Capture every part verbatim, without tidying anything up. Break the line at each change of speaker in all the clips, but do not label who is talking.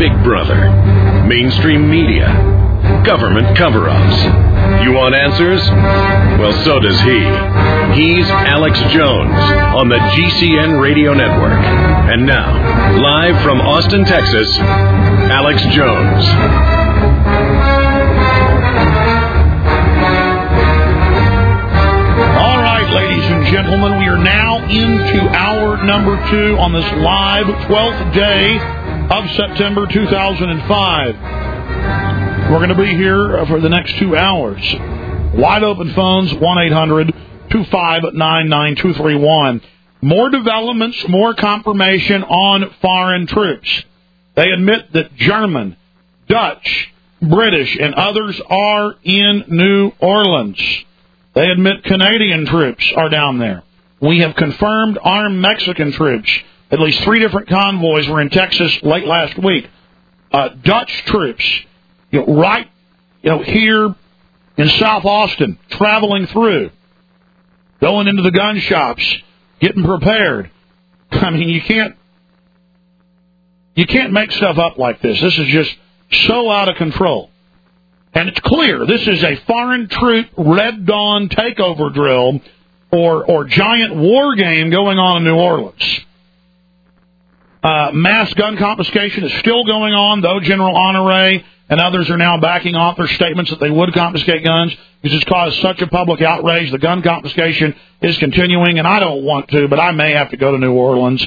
Big Brother, mainstream media, government cover-ups. You want answers? Well, so does he. He's Alex Jones on the G C N Radio Network. And now, live from Austin, Texas, Alex Jones.
All right, ladies and gentlemen, we are now into hour number two on this live twelfth day of September two thousand five. We're going to be here for the next two hours. Wide open phones, one eight hundred two five nine nine two three one. More developments, more confirmation on foreign troops. They admit that German, Dutch, British, and others are in New Orleans. They admit Canadian troops are down there. We have confirmed armed Mexican troops. At least three different convoys were in Texas late last week. Uh, Dutch troops, you know, right, you know, here in South Austin, traveling through, going into the gun shops, getting prepared. I mean, you can't, you can't make stuff up like this. This is just so out of control. And it's clear this is a foreign troop Red Dawn takeover drill or or giant war game going on in New Orleans. Uh, mass gun confiscation is still going on, though General Honore and others are now backing off their statements that they would confiscate guns because it's caused such a public outrage. The gun confiscation is continuing, and I don't want to, but I may have to go to New Orleans.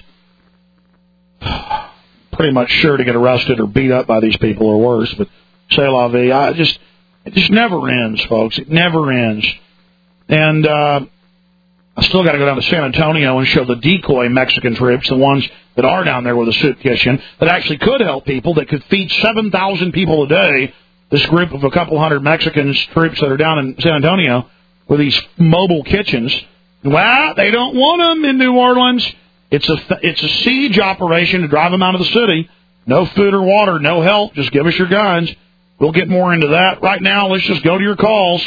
Pretty much sure to get arrested or beat up by these people or worse, but c'est la vie. I just, it just never ends, folks. It never ends. And uh, I still got to go down to San Antonio and show the decoy Mexican troops, the ones that are down there with a soup kitchen, that actually could help people, that could feed seven thousand people a day. This group of a couple hundred Mexican troops that are down in San Antonio with these mobile kitchens. Well, they don't want them in New Orleans. It's a, it's a siege operation to drive them out of the city. No food or water, no help. Just give us your guns. We'll get more into that. Right now, let's just go to your calls.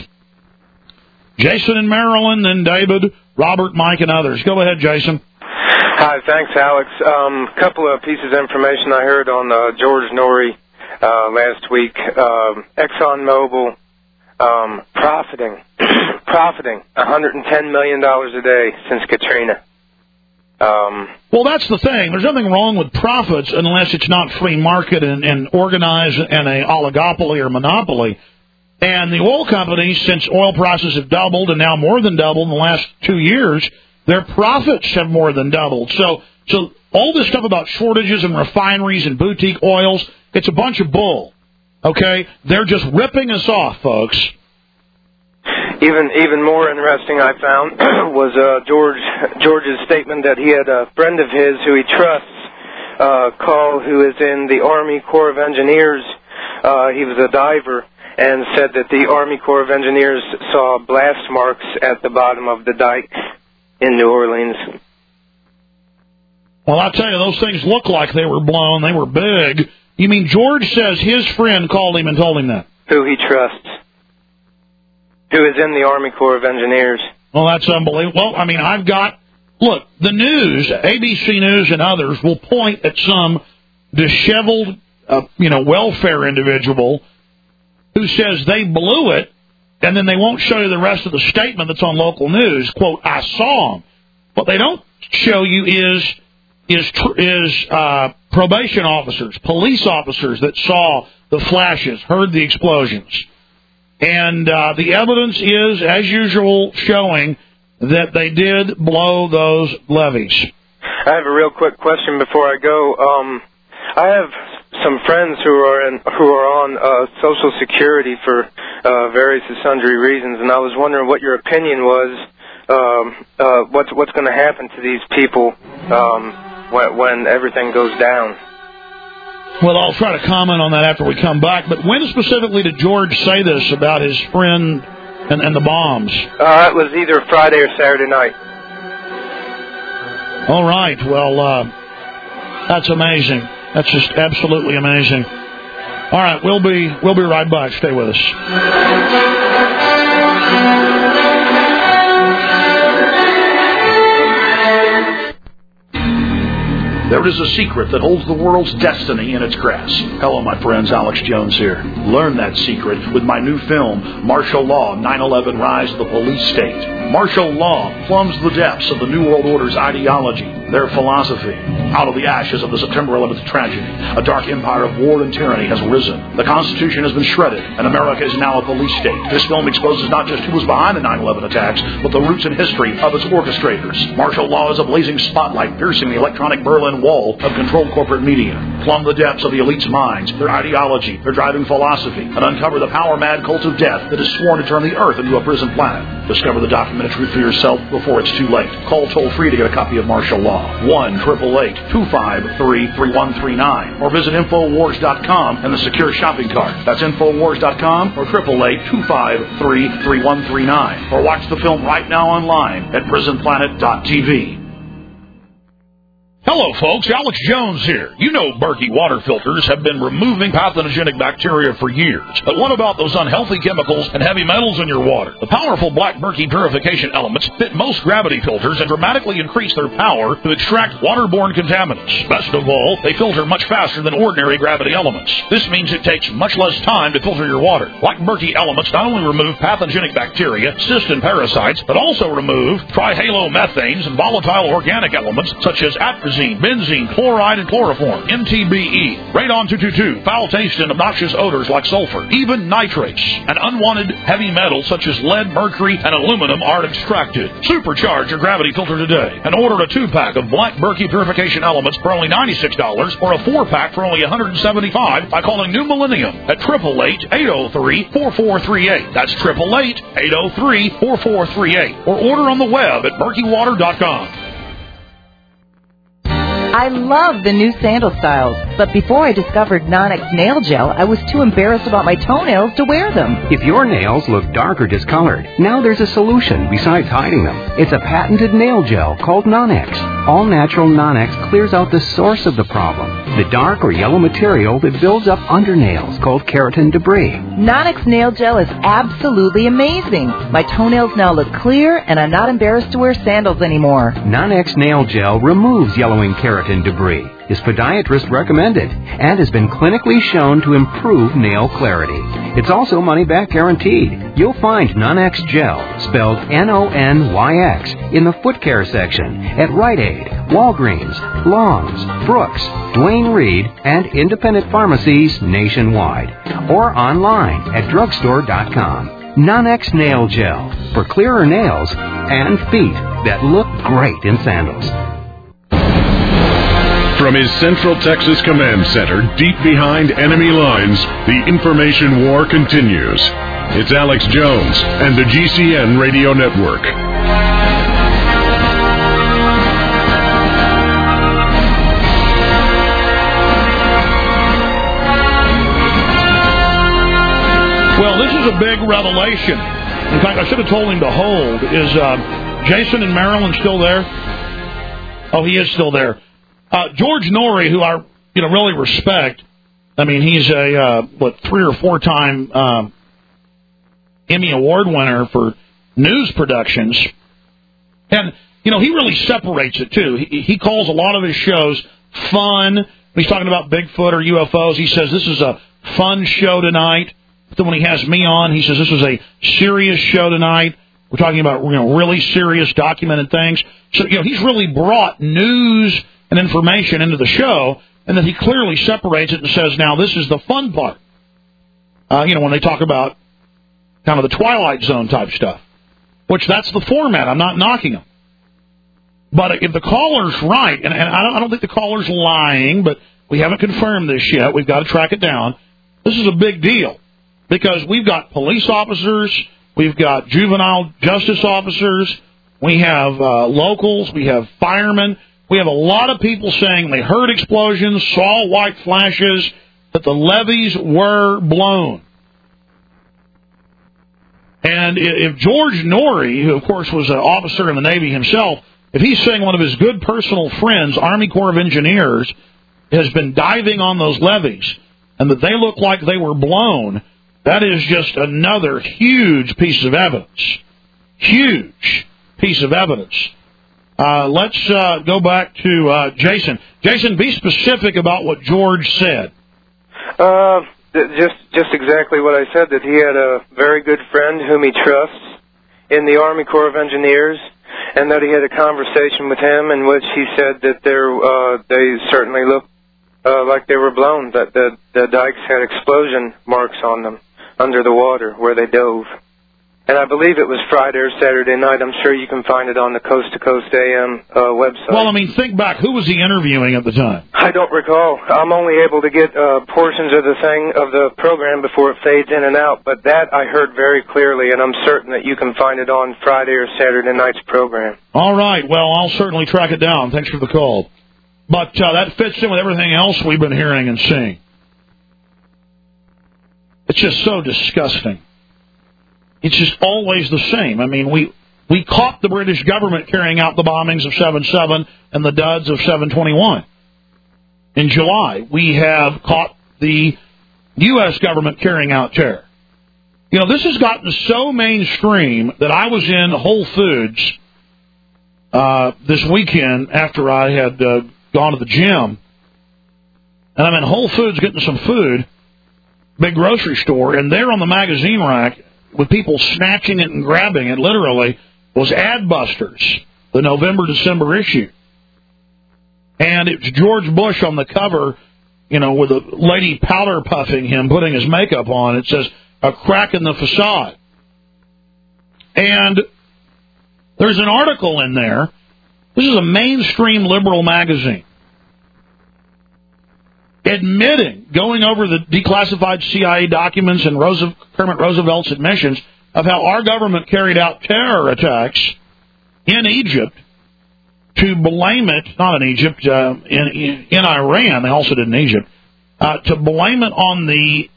Jason in Maryland, then David, Robert, Mike, and others. Go ahead, Jason.
Hi, thanks, Alex. A um, couple of pieces of information I heard on uh, George Norrie uh, last week. Um, ExxonMobil um, profiting, profiting one hundred ten million dollars a day since Katrina. Um,
well, that's the thing. There's nothing wrong with profits unless it's not free market and, and organized in a oligopoly or monopoly. And the oil companies, since oil prices have doubled and now more than doubled in the last two years, their profits have more than doubled. So, so all this stuff about shortages and refineries and boutique oils, it's a bunch of bull. Okay? They're just ripping us off, folks.
Even even more interesting, I found, was uh, George George's statement that he had a friend of his who he trusts uh, call, who is in the Army Corps of Engineers. Uh, he was a diver, and said that the Army Corps of Engineers saw blast marks at the bottom of the dike in New Orleans.
Well, I'll tell you, those things look like they were blown. They were big. You mean George says his friend called him and told him that?
Who he trusts. Who is in the Army Corps of Engineers.
Well, that's unbelievable. Well, I mean, I've got, look, the news, A B C News and others will point at some disheveled, uh, you know, welfare individual who says they blew it, and then they won't show you the rest of the statement that's on local news. Quote, I saw them. What they don't show you is is is uh, probation officers, police officers that saw the flashes, heard the explosions. And uh, the evidence is, as usual, showing that they did blow those levees.
I have a real quick question before I go. Um, I have some friends who are in, who are on uh, Social Security for uh, various and sundry reasons, and I was wondering what your opinion was. Um, uh, what's what's going to happen to these people um, when, when everything goes down?
Well, I'll try to comment on that after we come back. But when specifically did George say this about his friend and, and the bombs?
Uh, it was either Friday or Saturday night.
All right. Well, uh, that's amazing. That's just absolutely amazing. All right, we'll be we'll be right back. Stay with us.
There
There is a secret that holds the world's destiny in its grasp. Hello, my friends. Alex Jones here. Learn that secret with my new film, Martial Law, nine eleven Rise of the Police State. Martial law plumbs the depths of the New World Order's ideology, their philosophy. Out of the ashes of the September eleventh tragedy, a dark empire of war and tyranny has risen. The Constitution has been shredded, and America is now a police state. This film exposes not just who was behind the nine eleven attacks, but the roots and history of its orchestrators. Martial law is a blazing spotlight piercing the electronic Berlin Wall of controlled corporate media. Plumb the depths of the elite's minds, their ideology, their driving philosophy, and uncover the power-mad cult of death that is sworn to turn the earth into a prison planet. Discover the documented truth for yourself before it's too late. Call toll-free to get a copy of Martial Law. one eight eight eight, two five three, three one three nine. Or visit Infowars dot com and the secure shopping cart. That's Infowars dot com or eight eight eight, two five three, three one three nine. Or watch the film right now online at prison planet dot t v. Hello, folks. Alex Jones here. You know Berkey water filters have been removing pathogenic bacteria for years. But what about those unhealthy chemicals and heavy metals in your water? The powerful Black Berkey purification elements fit most gravity filters and dramatically increase their power to extract waterborne contaminants. Best of all, they filter much faster than ordinary gravity elements. This means it takes much less time to filter your water. Black Berkey elements not only remove pathogenic bacteria, cysts, and parasites, but also remove trihalomethanes and volatile organic elements such as atrazine, benzene, chloride, and chloroform, M T B E, radon two twenty-two, foul taste and obnoxious odors like sulfur, even nitrates, and unwanted heavy metals such as lead, mercury, and aluminum are extracted. Supercharge your gravity filter today and order a two-pack of Black Berkey purification elements for only ninety-six dollars or a four-pack for only one hundred seventy-five dollars by calling New Millennium at eight eight eight, eight zero three, four four three eight. That's eight eight eight, eight zero three, four four three eight. Or order on the web at berkey water dot com.
I love the new sandal styles, but before I discovered Nonex Nail Gel, I was too embarrassed about my toenails to wear them.
If your nails look dark or discolored, now there's a solution besides hiding them. It's a patented nail gel called Nonex. All-natural Nonex clears out the source of the problem, the dark or yellow material that builds up under nails called keratin debris.
Nonex Nail Gel is absolutely amazing. My toenails now look clear, and I'm not embarrassed to wear sandals anymore.
Nonex Nail Gel removes yellowing keratin debris, is podiatrist recommended, and has been clinically shown to improve nail clarity. It's also money-back guaranteed. You'll find Nonex Gel, spelled N O N Y X, in the foot care section at Rite Aid, Walgreens, Long's, Brooks, Duane Reade, and independent pharmacies nationwide, or online at drugstore dot com. Nonex Nail Gel, for clearer nails and feet that look great in sandals.
From his Central Texas Command Center, deep behind enemy lines, the information war continues. It's Alex Jones and the G C N Radio Network.
Well, this is a big revelation. In fact, I should have told him to hold. Is uh, Jason in Maryland still there? Oh, he is still there. Uh, George Noory, who I you know really respect. I mean, he's a uh, what three or four time um, Emmy Award winner for news productions, and you know he really separates it too. He, he calls a lot of his shows fun. When he's talking about Bigfoot or U F Os, he says this is a fun show tonight. But then when he has me on, he says this is a serious show tonight. We're talking about you know really serious documented things. So you know he's really brought news and information into the show, and then he clearly separates it and says, now, this is the fun part. Uh, you know, when they talk about kind of the Twilight Zone type stuff, which that's the format. I'm not knocking them. But if the caller's right, and, and I, don't, I don't think the caller's lying, but we haven't confirmed this yet. We've got to track it down. This is a big deal because we've got police officers, we've got juvenile justice officers, we have uh, locals, we have firemen. We have a lot of people saying they heard explosions, saw white flashes, that the levees were blown. And if George Noory, who of course was an officer in the Navy himself, if he's saying one of his good personal friends, Army Corps of Engineers, has been diving on those levees and that they look like they were blown, that is just another huge piece of evidence. Huge piece of evidence. Uh, let's uh, go back to uh, Jason. Jason, be specific about what George said.
Uh, just just exactly what I said, that he had a very good friend whom he trusts in the Army Corps of Engineers, and that he had a conversation with him in which he said that there, uh, they certainly looked uh, like they were blown, that the, the dikes had explosion marks on them under the water where they dove. And I believe it was Friday or Saturday night. I'm sure you can find it on the Coast to Coast A M uh, website.
Well, I mean, think back. Who was he interviewing at the time?
I don't recall. I'm only able to get uh, portions of the thing, of the program before it fades in and out. But that I heard very clearly, and I'm certain that you can find it on Friday or Saturday night's program.
All right. Well, I'll certainly track it down. Thanks for the call. But uh, that fits in with everything else we've been hearing and seeing. It's just so disgusting. It's just always the same. I mean, we we caught the British government carrying out the bombings of seven seven and the duds of seven twenty-one in July. We have caught the U S government carrying out terror. You know, this has gotten so mainstream that I was in Whole Foods uh, this weekend after I had uh, gone to the gym. And I'm in Whole Foods getting some food, big grocery store, and there on the magazine rack, with people snatching it and grabbing it, literally, was Adbusters, the November-December issue. And it's George Bush on the cover, you know, with a lady powder puffing him, putting his makeup on. It says, "A crack in the facade." And there's an article in there. This is a mainstream liberal magazine, admitting, going over the declassified C I A documents and Roosevelt, Kermit Roosevelt's admissions of how our government carried out terror attacks in Egypt to blame it, not in Egypt, uh, in, in, in Iran, they also did in Egypt, uh, to blame it on the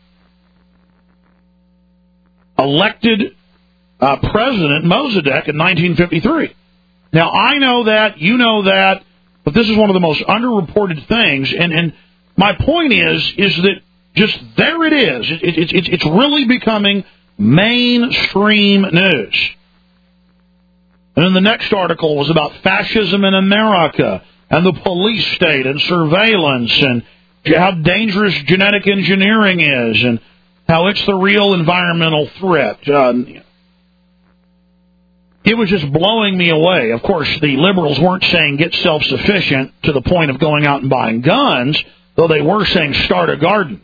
elected uh, president Mossadegh in nineteen fifty-three. Now, I know that, you know that, but this is one of the most underreported things, and, and my point is, is that just there it is. It, it, it, it's really becoming mainstream news. And then the next article was about fascism in America and the police state and surveillance and how dangerous genetic engineering is and how it's the real environmental threat. Um, it was just blowing me away. Of course, the liberals weren't saying get self-sufficient to the point of going out and buying guns, though they were saying start a garden.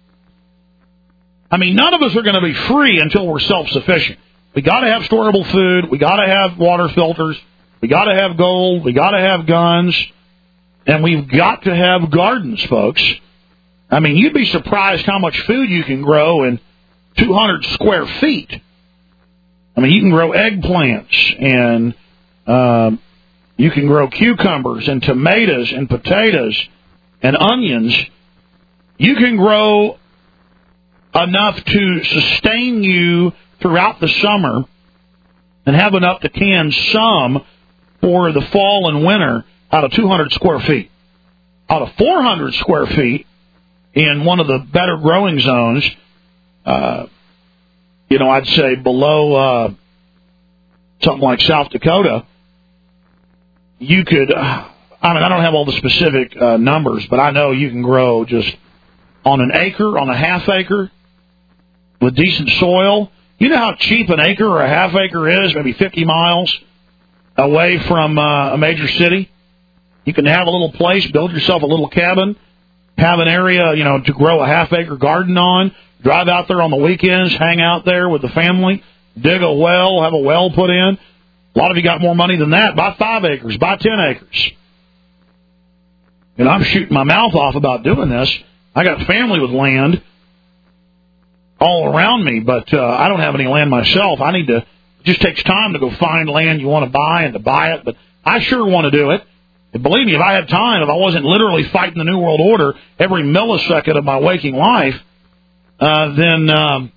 I mean, none of us are going to be free until we're self-sufficient. We got to have storable food. We got to have water filters. We got to have gold. We got to have guns. And we've got to have gardens, folks. I mean, you'd be surprised how much food you can grow in two hundred square feet. I mean, you can grow eggplants, and uh, you can grow cucumbers and tomatoes and potatoes and onions. You can grow enough to sustain you throughout the summer and have enough to can some for the fall and winter out of two hundred square feet. Out of four hundred square feet in one of the better growing zones, uh, you know, I'd say below uh, something like South Dakota, you could, uh, I mean, I don't have all the specific uh, numbers, but I know you can grow just on an acre, on a half acre, with decent soil. You know how cheap an acre or a half acre is, maybe fifty miles away from uh, a major city? You can have a little place, build yourself a little cabin, have an area, you know, to grow a half acre garden on, drive out there on the weekends, hang out there with the family, dig a well, have a well put in. A lot of you got more money than that. Buy five acres, buy ten acres. And I'm shooting my mouth off about doing this. I got family with land all around me, but uh, I don't have any land myself. I need to, it just takes time to go find land you want to buy and to buy it, but I sure want to do it. And believe me, if I had time, if I wasn't literally fighting the New World Order every millisecond of my waking life, uh, then um,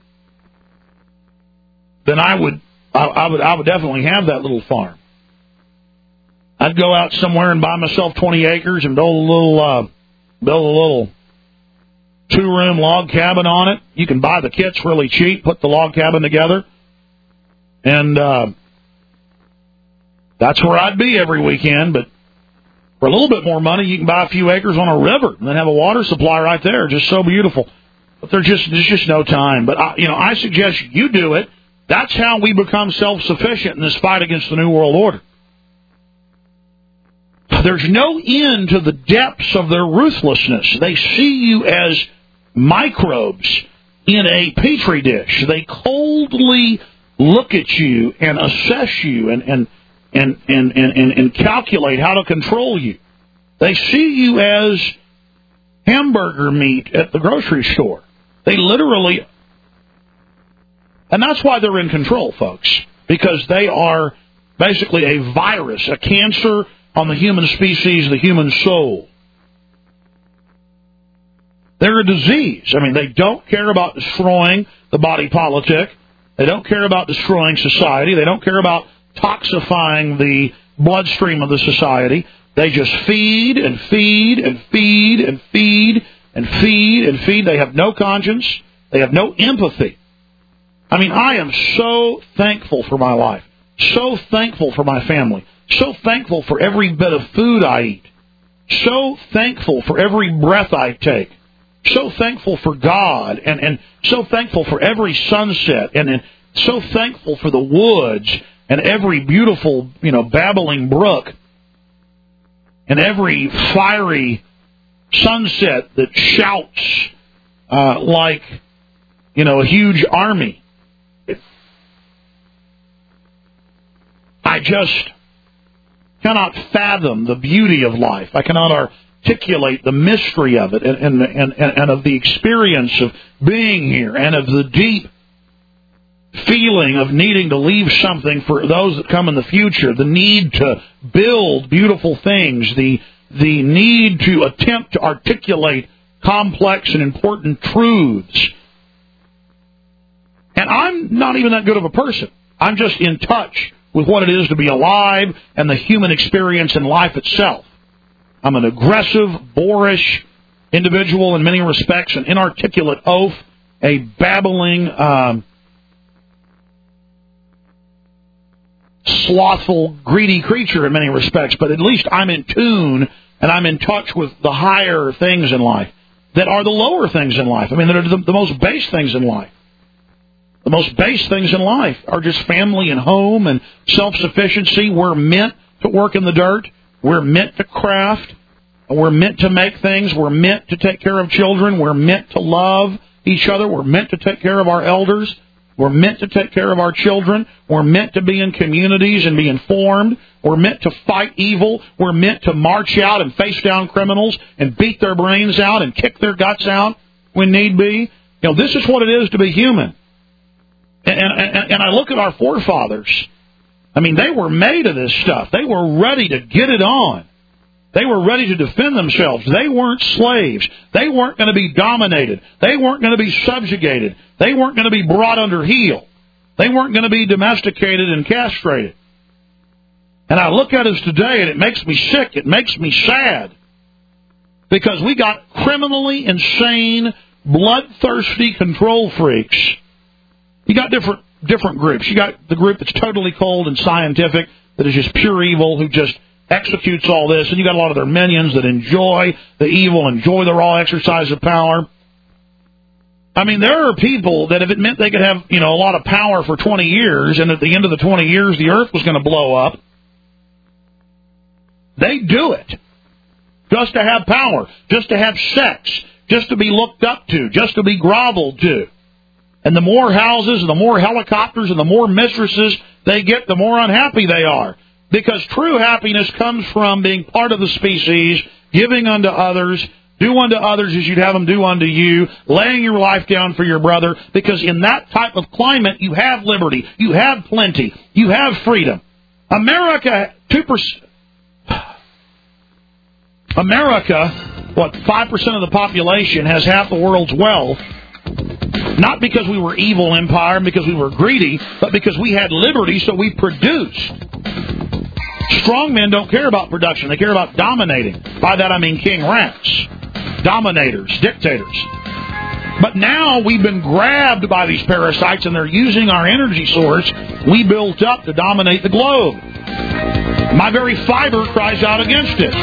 then I would I, I would I would definitely have that little farm. I'd go out somewhere and buy myself twenty acres and build a little uh, build a little two-room log cabin on it. You can buy the kits really cheap, put the log cabin together, and uh, That's where I'd be every weekend, but for a little bit more money, you can buy a few acres on a river and then have a water supply right there. Just so beautiful. But there's just there's just no time. But I, you know, I suggest you do it. That's how we become self-sufficient in this fight against the New World Order. There's no end to the depths of their ruthlessness. They see you as microbes in a petri dish. They coldly look at you and assess you and and and and and, and, and calculate how to control you. They see you as hamburger meat at the grocery store. They literally, and that's why they're in control, folks, because they are basically a virus, a cancer on the human species, the human soul. They're a disease. I mean, they don't care about destroying the body politic. They don't care about destroying society. They don't care about toxifying the bloodstream of the society. They just feed and feed and feed and feed and feed and feed. They have no conscience. They have no empathy. I mean, I am so thankful for my life, so thankful for my family, so thankful for every bit of food I eat, so thankful for every breath I take, so thankful for God, and, and so thankful for every sunset, and, and so thankful for the woods and every beautiful, you know, babbling brook and every fiery sunset that shouts uh, like, you know, a huge army. I just cannot fathom the beauty of life. I cannot articulate the mystery of it and, and, and, and of the experience of being here and of the deep feeling of needing to leave something for those that come in the future, the need to build beautiful things, the the need to attempt to articulate complex and important truths. And I'm not even that good of a person. I'm just in touch with what it is to be alive and the human experience in life itself. I'm an aggressive, boorish individual in many respects, an inarticulate oaf, a babbling, um, slothful, greedy creature in many respects, but at least I'm in tune and I'm in touch with the higher things in life that are the lower things in life. I mean, that are the, the most base things in life. The most base things in life are just family and home and self-sufficiency. We're meant to work in the dirt. We're meant to craft. We're meant to make things. We're meant to take care of children. We're meant to love each other. We're meant to take care of our elders. We're meant to take care of our children. We're meant to be in communities and be informed. We're meant to fight evil. We're meant to march out and face down criminals and beat their brains out and kick their guts out when need be. You know, this is what it is to be human. And, and, and I look at our forefathers. I mean, they were made of this stuff. They were ready to get it on. They were ready to defend themselves. They weren't slaves. They weren't going to be dominated. They weren't going to be subjugated. They weren't going to be brought under heel. They weren't going to be domesticated and castrated. And I look at us today, and it makes me sick. It makes me sad. Because we got criminally insane, bloodthirsty control freaks. You got different different groups. You got the group that's totally cold and scientific, that is just pure evil, who just executes all this. And you got a lot of their minions that enjoy the evil, enjoy the raw exercise of power. I mean, there are people that if it meant they could have, you know, a lot of power for twenty years, and at the end of the twenty years the earth was going to blow up, they do it. Just to have power, just to have sex, just to be looked up to, just to be groveled to. And the more houses and the more helicopters and the more mistresses they get, the more unhappy they are. Because true happiness comes from being part of the species, giving unto others, do unto others as you'd have them do unto you, laying your life down for your brother. Because in that type of climate, you have liberty, you have plenty, you have freedom. America, two percent... America, what, five percent of the population has half the world's wealth. Not because we were evil empire, because we were greedy, but because we had liberty, so we produced. Strong men don't care about production. They care about dominating. By that I mean king rats, dominators, dictators. But now we've been grabbed by these parasites, and they're using our energy source we built up to dominate the globe. My very fiber cries out against it.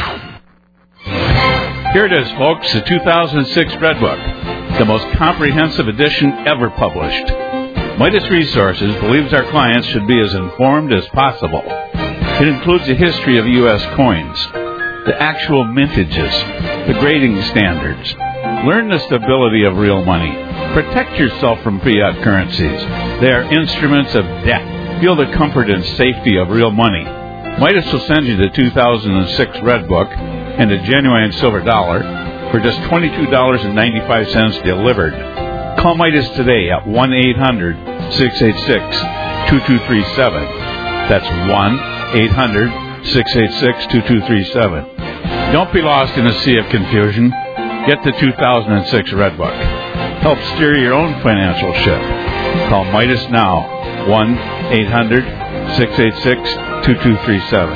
Here it is, folks, the two thousand six Red Book, the most comprehensive edition ever published. Midas Resources believes our clients should be as informed as possible. It includes a history of U S coins, the actual mintages, the grading standards. Learn the stability of real money. Protect yourself from fiat currencies. They are instruments of debt. Feel the comfort and safety of real money. Midas will send you the two thousand six Red Book and a genuine silver dollar for just twenty-two dollars and ninety-five cents delivered. Call Midas today at one eight hundred, six eight six, two two three seven. That's one eight hundred, six eight six, two two three seven. Don't be lost in a sea of confusion. Get the two thousand six Red Book. Help steer your own financial ship. Call Midas now, one eight hundred, six eight six, two two three seven.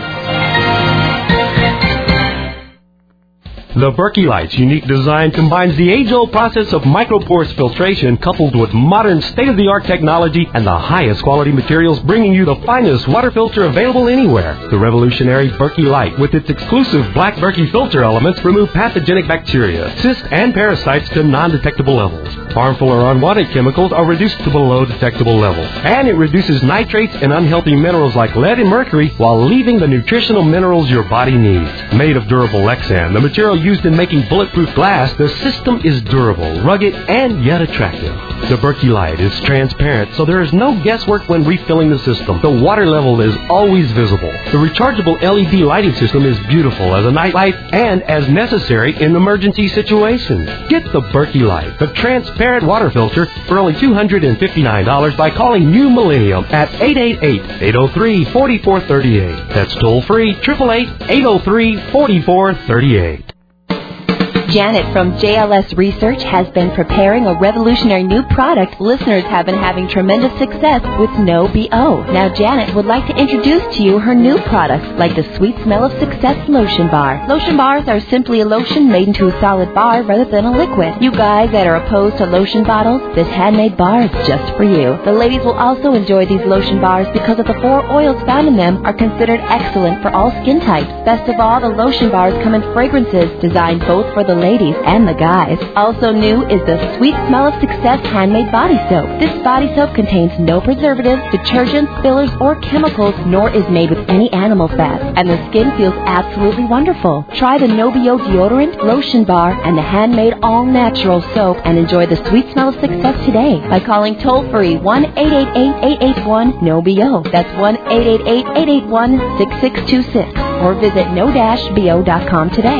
The Berkey Light's unique design combines the age-old process of microporous filtration coupled with modern state-of-the-art technology and the highest quality materials, bringing you the finest water filter available anywhere. The revolutionary Berkey Light, with its exclusive black Berkey filter elements, remove pathogenic bacteria, cysts, and parasites to non-detectable levels. Harmful or unwanted chemicals are reduced to below detectable levels. And it reduces nitrates and unhealthy minerals like lead and mercury while leaving the nutritional minerals your body needs. Made of durable Lexan, the material used in making bulletproof glass, the system is durable, rugged, and yet attractive. The Berkey Light is transparent, so there is no guesswork when refilling the system. The water level is always visible. The rechargeable L E D lighting system is beautiful as a night light and as necessary in emergency situations. Get the Berkey Light, the transparent water filter, for only two hundred fifty-nine dollars by calling New Millennium at eight eight eight, eight oh three, four four three eight. That's toll free, eight eight eight, eight oh three, four four three eight.
Janet from J L S Research has been preparing a revolutionary new product listeners have been having tremendous success with no B O. Now Janet would like to introduce to you her new products, like the Sweet Smell of Success Lotion Bar. Lotion bars are simply a lotion made into a solid bar rather than a liquid. You guys that are opposed to lotion bottles, this handmade bar is just for you. The ladies will also enjoy these lotion bars because of the four oils found in them are considered excellent for all skin types. Best of all, the lotion bars come in fragrances designed both for the ladies and the guys. Also new is the Sweet Smell of Success Handmade Body Soap. This body soap contains no preservatives, detergents, fillers, or chemicals, nor is made with any animal fat. And the skin feels absolutely wonderful. Try the No B O deodorant, lotion bar, and the handmade all-natural soap and enjoy the sweet smell of success today by calling toll-free one eight eight eight, eight eight one, N O B O. That's one eight eight eight, eight eight one, six six two six. Or visit no dash b o dot com today.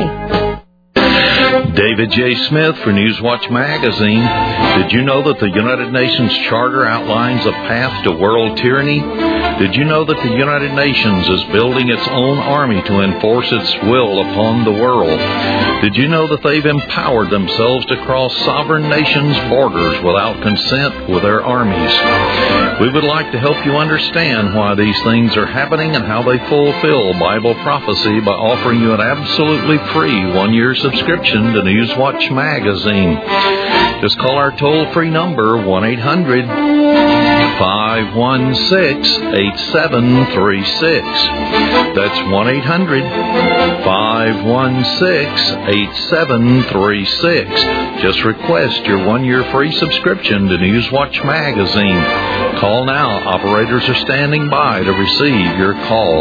David J. Smith for Newswatch Magazine. Did you know that the United Nations Charter outlines a path to world tyranny? Did you know that the United Nations is building its own army to enforce its will upon the world? Did you know that they've empowered themselves to cross sovereign nations' borders without consent with their armies? We would like to help you understand why these things are happening and how they fulfill Bible prophecy by offering you an absolutely free one-year subscription to Newswatch Magazine. Just call our toll-free number, one eight hundred, five one six, eight seven three six. That's one eight hundred, five one six, eight seven three six. Just request your one-year free subscription to Newswatch Magazine. Call now. Operators are standing by to receive your call.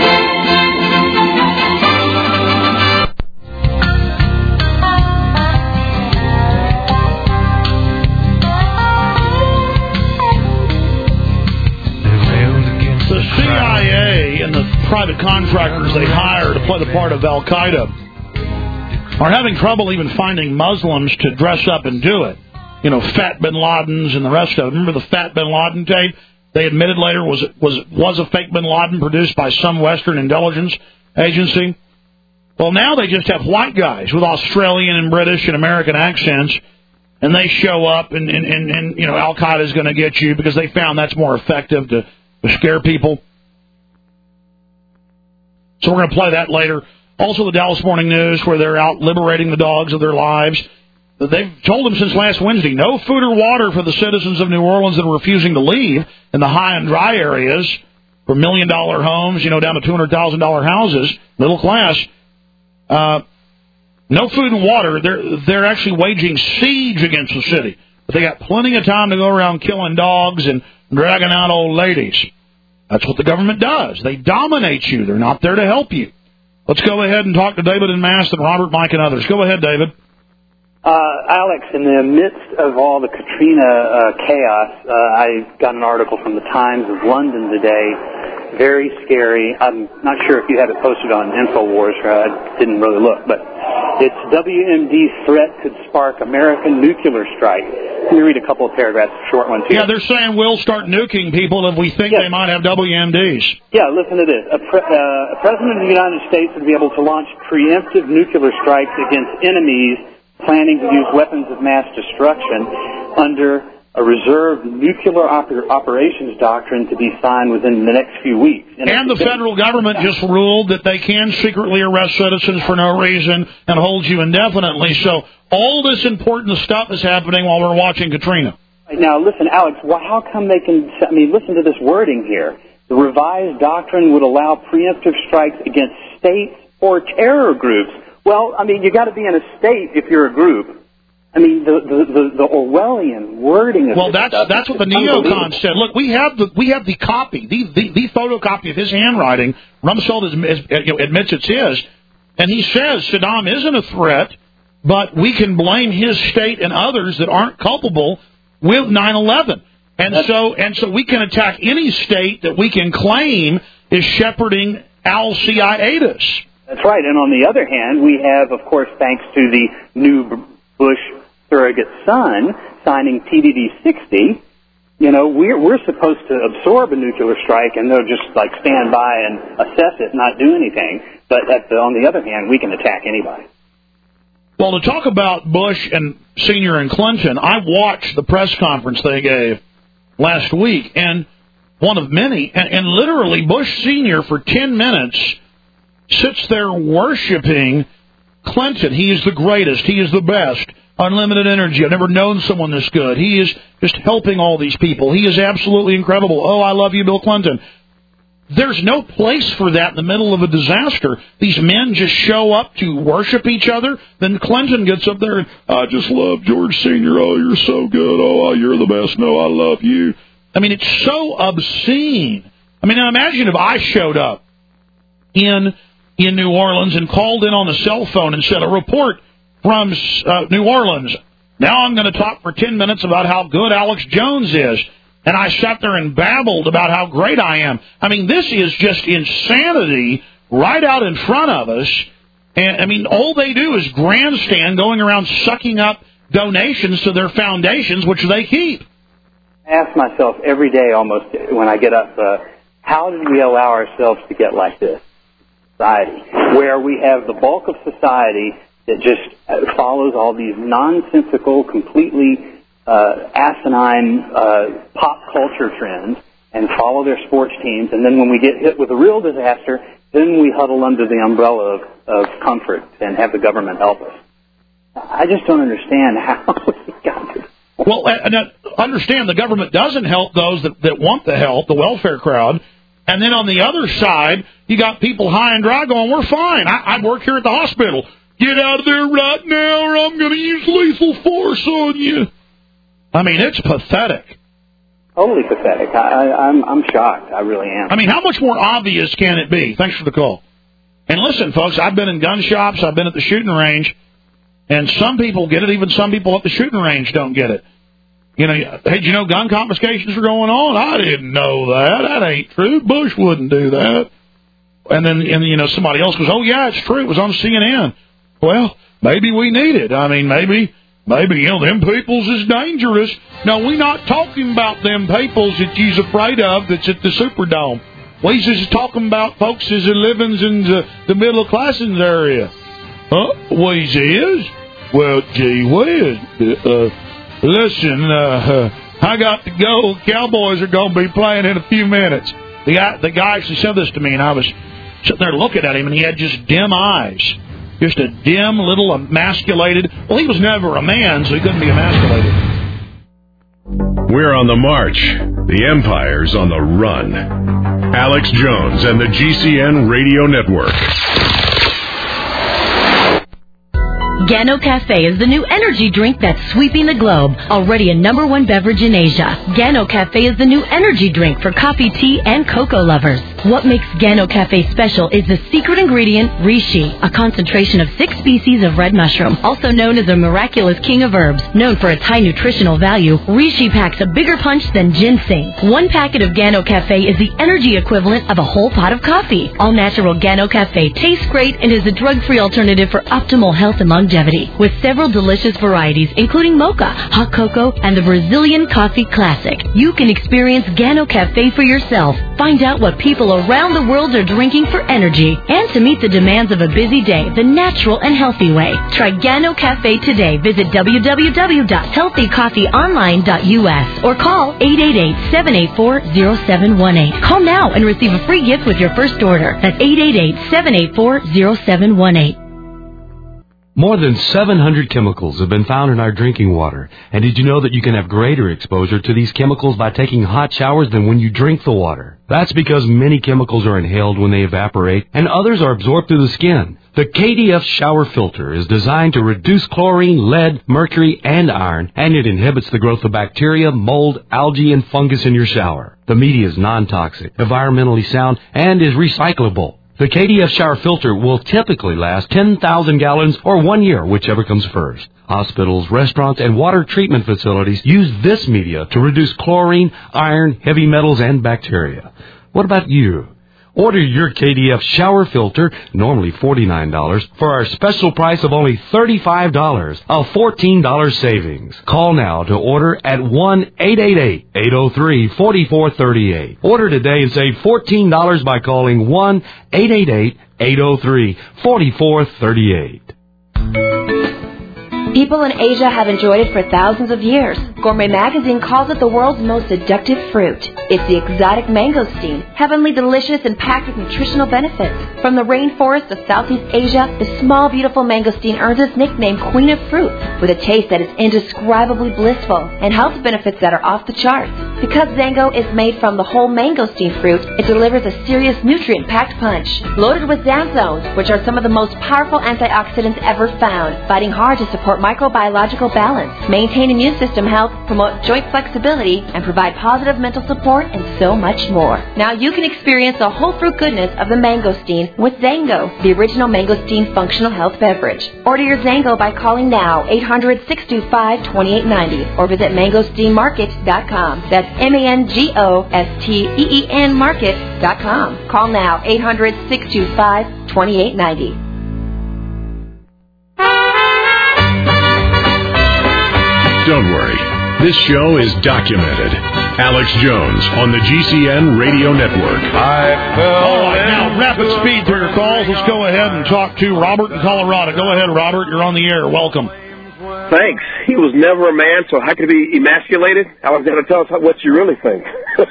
Private contractors they hire to play the part of Al-Qaeda are having trouble even finding Muslims to dress up and do it. You know, Fat Bin Ladens and the rest of it. Remember the Fat Bin Laden tape? They admitted later was was was a fake Bin Laden produced by some Western intelligence agency. Well, now they just have white guys with Australian and British and American accents, and they show up, and, and, and, and you know, Al-Qaeda is going to get you because they found that's more effective to, to scare people. So we're going to play that later. Also, the Dallas Morning News, where they're out liberating the dogs of their lives. They've told them since last Wednesday, no food or water for the citizens of New Orleans that are refusing to leave in the high and dry areas. from million-dollar homes, you know, down to two hundred thousand dollars houses, middle class. Uh, no food and water. They're they're actually waging siege against the city. But they got plenty of time to go around killing dogs and dragging out old ladies. That's what the government does. They dominate you. They're not there to help you. Let's go ahead and talk to David in Mass and Robert, Mike, and others. Go ahead, David.
Uh, Alex, in the midst of all the Katrina uh, chaos, uh, I got an article from the Times of London today. Very scary. I'm not sure if you have it posted on InfoWars. I didn't really look, but it's W M D's threat could spark American nuclear strike. Let me read a couple of paragraphs, short ones here.
Yeah, they're saying we'll start nuking people if we think
yes.
they might have W M Ds.
Yeah, listen to this. A, pre- uh, a president of the United States would be able to launch preemptive nuclear strikes against enemies planning to use weapons of mass destruction under a reserved nuclear oper- operations doctrine to be signed within the next few weeks. And,
and the federal government just ruled that they can secretly arrest citizens for no reason and hold you indefinitely. So all this important stuff is happening while we're watching Katrina.
Now, listen, Alex, well, how come they can, I mean, listen to this wording here. The revised doctrine would allow preemptive strikes against states or terror groups. Well, I mean, you got to be in a state if you're a group. I mean, the the, the, the Orwellian wording of
well,
this
that's
stuff
that's what the neocons said. Look, we have the we have the copy, the the, the photocopy of his handwriting. Rumsfeld is, is, you know, admits it's his, and he says Saddam isn't a threat, but we can blame his state and others that aren't culpable with nine eleven. And that's, so and so we can attack any state that we can claim is shepherding al-C I A to us.
That's right. And on the other hand, we have, of course, thanks to the new Bush surrogate son signing T D D sixty, you know, we're, we're supposed to absorb a nuclear strike and they'll just, like, stand by and assess it, not do anything. But at the, on the other hand, we can attack anybody.
Well, to talk about Bush and Senior and Clinton, I watched the press conference they gave last week, and one of many, and, and literally Bush Senior for ten minutes sits there worshiping Clinton. He is the greatest. He is the best. Unlimited energy. I've never known someone this good. He is just helping all these people. He is absolutely incredible. Oh, I love you, Bill Clinton. There's no place for that in the middle of a disaster. These men just show up to worship each other. Then Clinton gets up there and, I just love George Senior Oh, you're so good. Oh, you're the best. No, I love you. I mean, it's so obscene. I mean, now imagine if I showed up in in New Orleans and called in on the cell phone and said, a report from uh, New Orleans. Now I'm going to talk for ten minutes about how good Alex Jones is. And I sat there and babbled about how great I am. I mean, this is just insanity right out in front of us. And, I mean, all they do is grandstand going around sucking up donations to their foundations, which they keep.
I ask myself every day almost when I get up, uh, how did we allow ourselves to get like this? Society, where we have the bulk of society that just follows all these nonsensical, completely uh, asinine uh, pop culture trends and follow their sports teams, and then when we get hit with a real disaster, then we huddle under the umbrella of, of comfort and have the government help us. I just don't understand how we got to.
Well, and understand the government doesn't help those that, that want the help, the welfare crowd. And then on the other side, you got people high and dry going, we're fine. I, I work here at the hospital. Get out of there right now or I'm going to use lethal force on you. I mean, it's pathetic.
Totally pathetic. I, I, I'm, I'm shocked. I really am.
I mean, how much more obvious can it be? Thanks for the call. And listen, folks, I've been in gun shops. I've been at the shooting range. And some people get it. Even some people at the shooting range don't get it. You know, hey, did you know gun confiscations are going on? I didn't know that. That ain't true. Bush wouldn't do that. And then, and you know, somebody else goes, oh, yeah, it's true. It was on C N N. Well, maybe we need it. I mean, maybe, maybe, you know, them peoples is dangerous. No, we're not talking about them peoples that you's afraid of that's at the Superdome. We just talking about folks that living in the, the middle classes area. Huh? We is? Well, gee whiz. Uh, Listen, uh, I got to go. Cowboys are going to be playing in a few minutes. The guy, the guy actually said this to me, and I was sitting there looking at him, and he had just dim eyes. Just a dim, little emasculated. Well, he was never a man, so he couldn't be emasculated.
We're on the march. The Empire's on the run. Alex Jones and the G C N Radio Network.
Gano Cafe is the new energy drink that's sweeping the globe. Already a number one beverage in Asia, Gano Cafe is the new energy drink for coffee, tea, and cocoa lovers. What makes Gano Cafe special is the secret ingredient, reishi, a concentration of six species of red mushroom, also known as a miraculous king of herbs. Known for its high nutritional value, reishi packs a bigger punch than ginseng. One packet of Gano Cafe is the energy equivalent of a whole pot of coffee. All natural Gano Cafe tastes great and is a drug-free alternative for optimal health and longevity. With several delicious varieties, including mocha, hot cocoa, and the Brazilian coffee classic. You can experience Gano Cafe for yourself. Find out what people around the world are drinking for energy and to meet the demands of a busy day the natural and healthy way. Try Gano Cafe today. Visit w w w dot healthy coffee online dot u s or call eight eight eight, seven eight four, zero seven one eight. Call now and receive a free gift with your first order. That's eight eight eight, seven eight four, zero seven one eight.
More than seven hundred chemicals have been found in our drinking water. And did you know that you can have greater exposure to these chemicals by taking hot showers than when you drink the water? That's because many chemicals are inhaled when they evaporate, and others are absorbed through the skin. The K D F shower filter is designed to reduce chlorine, lead, mercury, and iron, and it inhibits the growth of bacteria, mold, algae, and fungus in your shower. The media is non-toxic, environmentally sound, and is recyclable. The K D F shower filter will typically last ten thousand gallons or one year, whichever comes first. Hospitals, restaurants, and water treatment facilities use this media to reduce chlorine, iron, heavy metals, and bacteria. What about you? Order your K D F shower filter, normally forty-nine dollars, for our special price of only thirty-five dollars, a fourteen dollars savings. Call now to order at one eight eight eight, eight oh three, four four three eight. Order today and save fourteen dollars by calling one eight eight eight, eight oh three, four four three eight.
People in Asia have enjoyed it for thousands of years. Gourmet Magazine calls it the world's most seductive fruit. It's the exotic mangosteen, heavenly delicious and packed with nutritional benefits. From the rainforest of Southeast Asia, the small, beautiful mangosteen earns its nickname Queen of Fruit, with a taste that is indescribably blissful and health benefits that are off the charts. Because Zango is made from the whole mangosteen fruit, it delivers a serious nutrient-packed punch. Loaded with xanthones, which are some of the most powerful antioxidants ever found, fighting hard to support microbiological balance, maintain immune system health, promote joint flexibility, and provide positive mental support, and so much more. Now you can experience the whole fruit goodness of the mangosteen with Zango, the original mangosteen functional health beverage. Order your Zango by calling now, eight hundred, six two five, two eight nine zero, or visit mangosteen market dot com. That's M A N G O S T E E N market dot com. Call now, eight hundred, six two five, two eight nine zero.
Don't worry. This show is documented. Alex Jones on the G C N Radio Network.
I fell All right, now, rapid speed through your calls. Let's go ahead and talk to Robert in Colorado. Go ahead, Robert. You're on the air. Welcome.
Thanks. He was never a man, so how could he be emasculated? Alexander, tell us what you really think.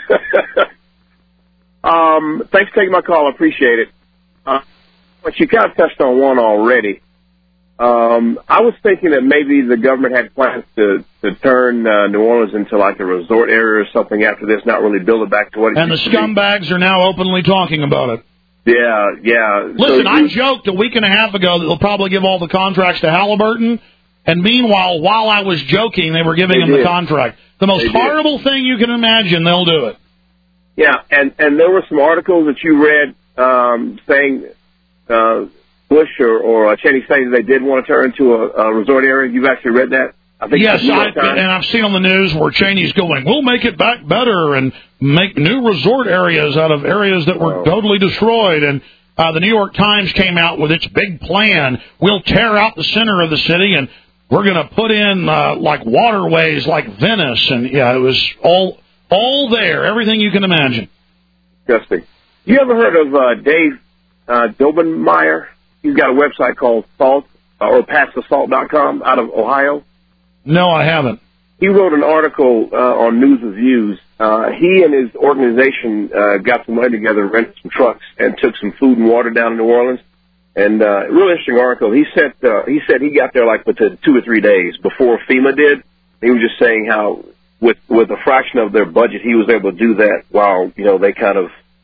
um, thanks for taking my call. I appreciate it. Uh, but you kind of touched on one already. Um, I was thinking that maybe the government had plans to, to turn uh, New Orleans into like a resort area or something after this, not really build it back to what it
and
used to
be. And the scumbags are now openly talking about it.
Yeah, yeah.
Listen,
so,
I joked a week and a half ago that they'll probably give all the contracts to Halliburton, and meanwhile, while I was joking, they were giving them the contract. The most horrible thing you can imagine, they'll do it.
Yeah, and, and there were some articles that you read um, saying... Uh, Bush or, or Cheney saying they did want to turn into a, a resort area. You've actually read that? I think
yes, I, and I've seen on the news where Cheney's going, we'll make it back better and make new resort areas out of areas that were oh. totally destroyed. And uh, the New York Times came out with its big plan. We'll tear out the center of the city, and we're going to put in, uh, like, waterways like Venice. And, yeah, it was all all there, everything you can imagine.
Disgusting. You ever heard of uh, Dave uh, Dobenmeyer? He's got a website called Salt, uh, or pass the salt dot com out of Ohio.
No, I haven't.
He wrote an article uh, on News of Views. Uh, he and his organization uh, got some money together, rented some trucks, and took some food and water down to New Orleans. And uh, a real interesting article. He said uh, he said he got there like within two or three days before FEMA did. He was just saying how with with a fraction of their budget, he was able to do that while you know they kind of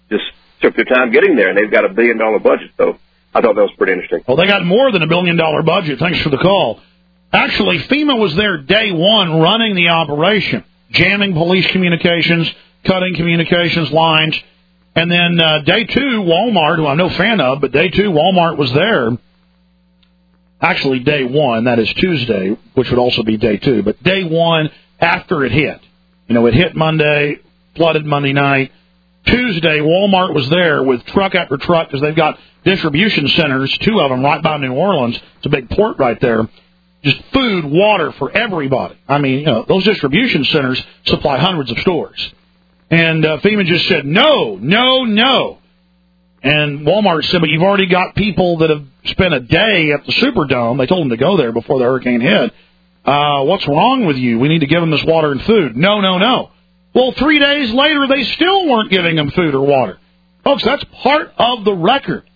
just took their time getting there, and they've got a billion dollar budget. So I thought that was pretty interesting.
Well, they got more than a billion dollar budget. Thanks for the call. Actually, FEMA was there day one running the operation, jamming police communications, cutting communications lines. And then uh, day two, Walmart, who I'm no fan of, but day two, Walmart was there. Actually, day one, that is Tuesday, which would also be day two. But day one, after it hit. You know, it hit Monday, flooded Monday night. Tuesday, Walmart was there with truck after truck because they've got distribution centers, two of them right by New Orleans. It's a big port right there. Just food, water for everybody. I mean, you know, those distribution centers supply hundreds of stores. And uh, FEMA just said, no, no, no. And Walmart said, but you've already got people that have spent a day at the Superdome. They told them to go there before the hurricane hit. Uh, what's wrong with you? We need to give them this water and food. No, no, no. Well, three days later, they still weren't giving them food or water. Folks, that's part of the record.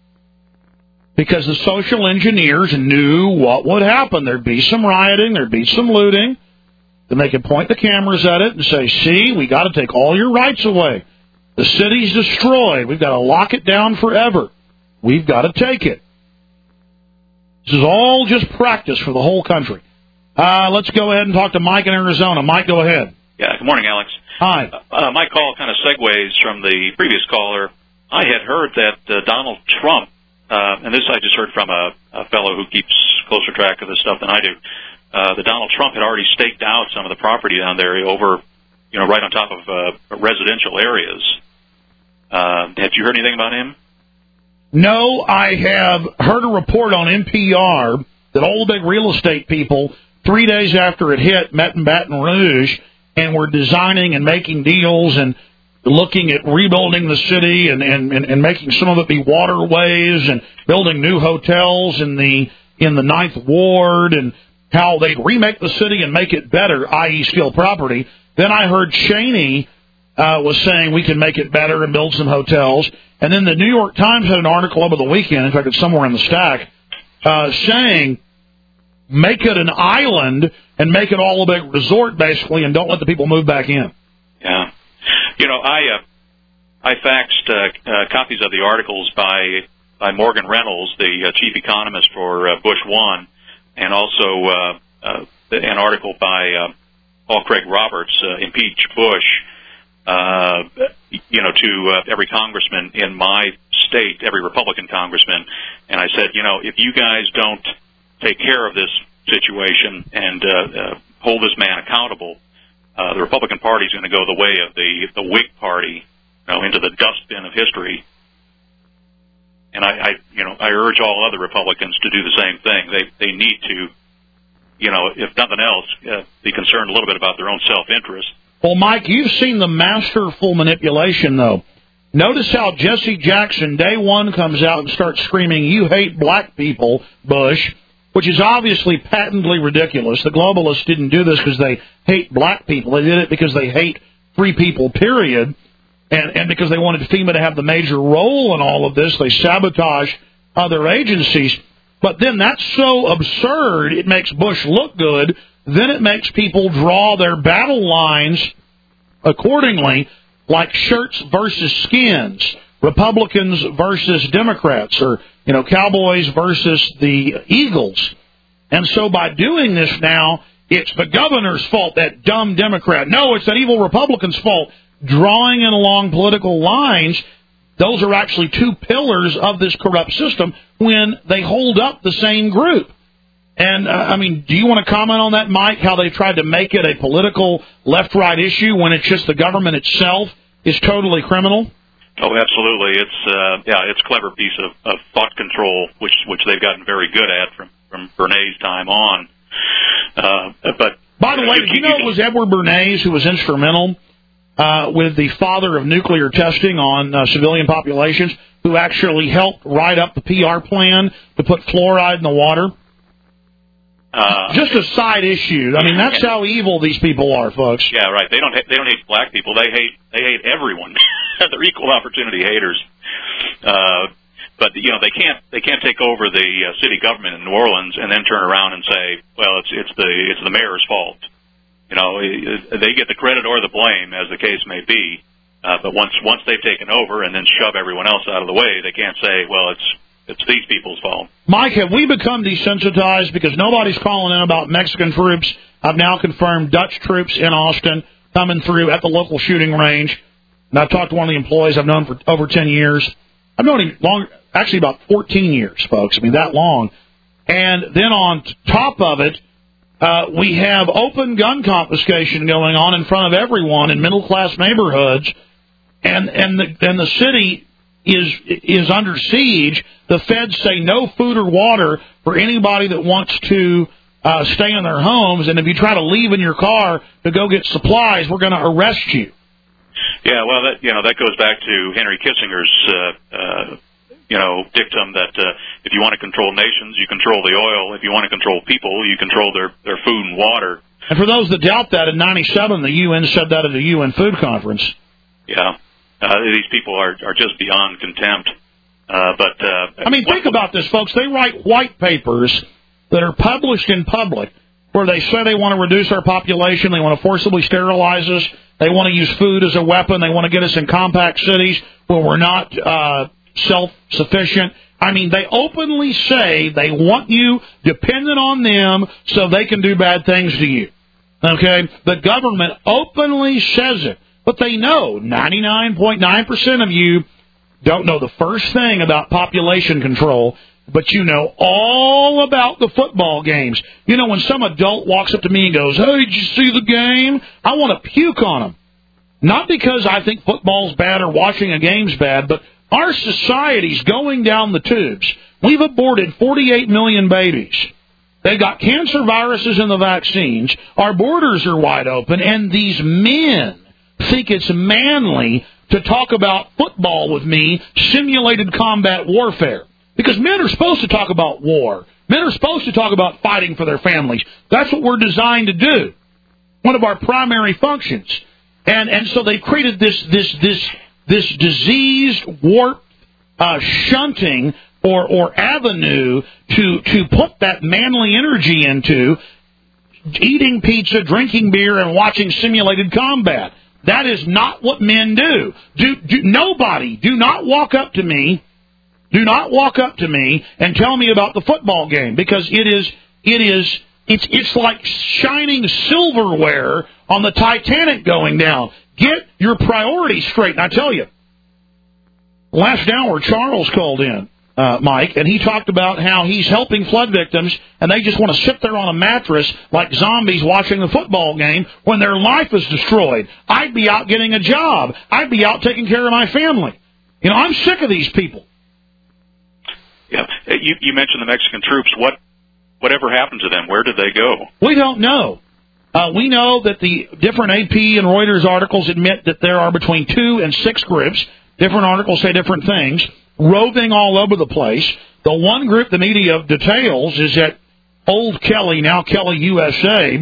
Because the social engineers knew what would happen. There'd be some rioting. There'd be some looting. Then they could point the cameras at it and say, see, we got to take all your rights away. The city's destroyed. We've got to lock it down forever. We've got to take it. This is all just practice for the whole country. Uh, let's go ahead and talk to Mike in Arizona. Mike, go ahead.
Yeah, good morning, Alex.
Hi.
Uh, my call kind of segues from the previous caller. I had heard that uh, Donald Trump, uh, and this I just heard from a, a fellow who keeps closer track of this stuff than I do, uh, that Donald Trump had already staked out some of the property down there over, you know, right on top of uh, residential areas. Uh, had you heard anything about him?
No, I have heard a report on N P R that all the big real estate people, three days after it hit, met in Baton Rouge and were designing and making deals and looking at rebuilding the city and, and, and, and making some of it be waterways and building new hotels in the in the Ninth Ward and how they'd remake the city and make it better, that is steal property. Then I heard Cheney uh, was saying we can make it better and build some hotels. And then the New York Times had an article over the weekend, in fact, it's somewhere in the stack, uh, saying make it an island and make it all a big resort, basically, and don't let the people move back in.
Yeah. You know, I uh, I faxed uh, uh, copies of the articles by by Morgan Reynolds, the uh, chief economist for uh, Bush one, and also uh, uh, an article by uh, Paul Craig Roberts, uh, Impeach Bush, uh, you know, to uh, every congressman in my state, every Republican congressman. And I said, you know, if you guys don't take care of this situation and uh, uh, hold this man accountable, uh, the Republican Party is going to go the way of the, the Whig Party, you know, into the dustbin of history. And I, I, you know, I urge all other Republicans to do the same thing. They they need to, you know, if nothing else, uh, be concerned a little bit about their own self-interest.
Well, Mike, you've seen the masterful manipulation, though. Notice how Jesse Jackson, day one, comes out and starts screaming, you hate black people, Bush, which is obviously patently ridiculous. The globalists didn't do this because they hate black people. They did it because they hate free people, period. And, and because they wanted FEMA to have the major role in all of this, they sabotage other agencies. But then that's so absurd, it makes Bush look good. Then it makes people draw their battle lines accordingly, like shirts versus skins, Republicans versus Democrats, or, you know, Cowboys versus the Eagles. And so by doing this now, it's the governor's fault, that dumb Democrat. No, it's that evil Republican's fault. Drawing in along political lines, those are actually two pillars of this corrupt system when they hold up the same group. And, uh, I mean, do you want to comment on that, Mike, how they tried to make it a political left-right issue when it's just the government itself is totally criminal?
Oh, absolutely. It's, uh, yeah, it's a clever piece of, of thought control, which which they've gotten very good at from, from Bernays' time on. Uh, but
By the way, did you know it was Edward Bernays who was instrumental uh, with the father of nuclear testing on uh, civilian populations, who actually helped write up the P R plan to put fluoride in the water? Uh, Just a side issue. I mean, that's how evil these people are, folks.
Yeah, right. They don't. Ha- they don't hate black people. They hate. They hate everyone. They're equal opportunity haters. Uh, but you know, they can't. They can't take over the uh, city government in New Orleans and then turn around and say, "Well, it's it's the it's the mayor's fault." You know, they get the credit or the blame, as the case may be. Uh, but once once they've taken over and then shove everyone else out of the way, they can't say, well, it's it's these people's fault.
Mike, have we become desensitized because nobody's calling in about Mexican troops? I've now confirmed Dutch troops in Austin coming through at the local shooting range. And I've talked to one of the employees I've known for over ten years. I've known him long, actually about fourteen years, folks. I mean, that long. And then on top of it, uh, we have open gun confiscation going on in front of everyone in middle-class neighborhoods. And and the, and the city is is under siege. The feds say no food or water for anybody that wants to uh, stay in their homes. And if you try to leave in your car to go get supplies, we're going to arrest you.
Yeah, well, that you know that goes back to Henry Kissinger's uh, uh, you know dictum that uh, if you want to control nations, you control the oil. If you want to control people, you control their their food and water.
And for those that doubt that, in ninety-seven, the U N said that at a U N food conference.
Yeah. Uh, these people are, are just beyond contempt. Uh, but uh,
I mean, think about this, folks. They write white papers that are published in public where they say they want to reduce our population, they want to forcibly sterilize us, they want to use food as a weapon, they want to get us in compact cities where we're not uh, self-sufficient. I mean, they openly say they want you dependent on them so they can do bad things to you. Okay? The government openly says it. But they know ninety-nine point nine percent of you don't know the first thing about population control, but you know all about the football games. You know, when some adult walks up to me and goes, hey, did you see the game? I want to puke on them. Not because I think football's bad or watching a game's bad, but our society's going down the tubes. We've aborted forty-eight million babies. They've got cancer viruses in the vaccines. Our borders are wide open, and these men think it's manly to talk about football with me, simulated combat warfare. Because men are supposed to talk about war. Men are supposed to talk about fighting for their families. That's what we're designed to do. One of our primary functions. And and so they created this this this this diseased, warped uh, shunting or or avenue to to put that manly energy into eating pizza, drinking beer, and watching simulated combat. That is not what men do. Do, do. Nobody, do not walk up to me, do not walk up to me and tell me about the football game, because it is, it is, it's, it's like shining silverware on the Titanic going down. Get your priorities straight. And I tell you, last hour, Charles called in, uh, Mike, and he talked about how he's helping flood victims, and they just want to sit there on a mattress like zombies watching the football game when their life is destroyed. I'd be out getting a job. I'd be out taking care of my family. You know, I'm sick of these people.
Yeah, you, you mentioned the Mexican troops. What, whatever happened to them? Where did they go?
We don't know. Uh, we know that the different A P and Reuters articles admit that there are between two and six groups. Different articles say different things, roving all over the place. The one group the media details is at Old Kelly, now Kelly, U S A,